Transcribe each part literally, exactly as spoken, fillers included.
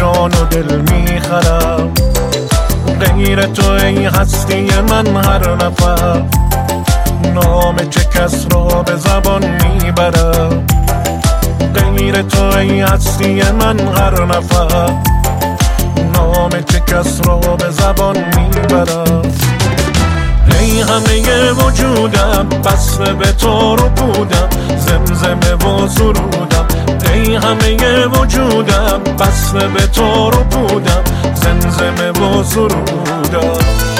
جان و دل میخرم، غیر تو ای هستی من هر نفر، نام چه کس را به زبان میبرم، غیر تو ای هستی من هر نفر، نام چه کس را به زبان میبرم. ای همه وجودم بسته به تو رو بودم، زمزمه و سرودم، ای همه وجودم بسته به تو رو بودم، زمزمه و سرودم.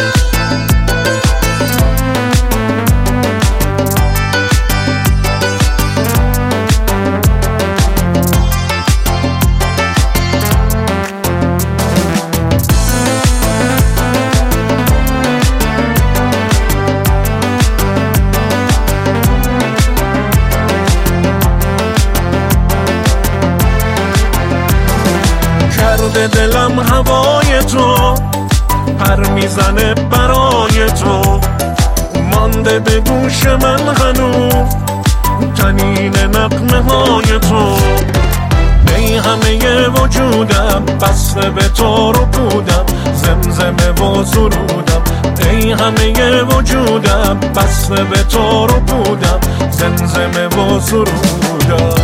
کرده دلم هوای تو، پر میزنه برای تو، مانده به گوش من هنوز تنین نغمه های تو. ای همه وجودم بسته به تو رو بودم، زمزمه و سرودم، ای همه وجودم بسته به تو رو بودم، زمزمه و سرودم.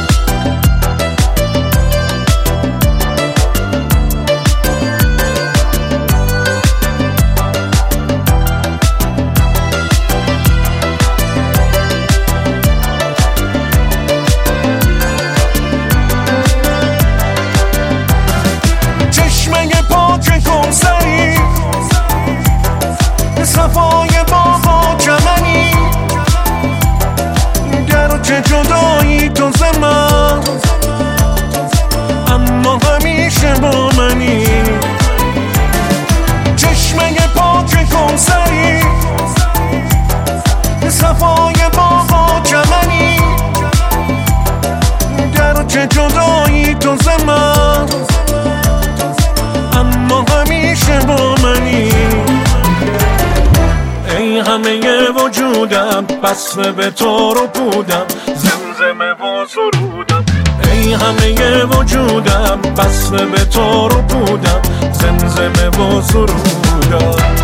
صفای باغ و چمنی، گرچه جدایی تو ز من، اما همیشه با منی. چشمه پاک کوثری، صفای باغ و چمنی، گرچه جدایی تو ز من، اما همیشه با منی. ای همه وجودم بسته به تو رو بودم، زمزمه و سرودم، ای همه وجودم بسته به تو رو بودم، زمزمه و سرودم.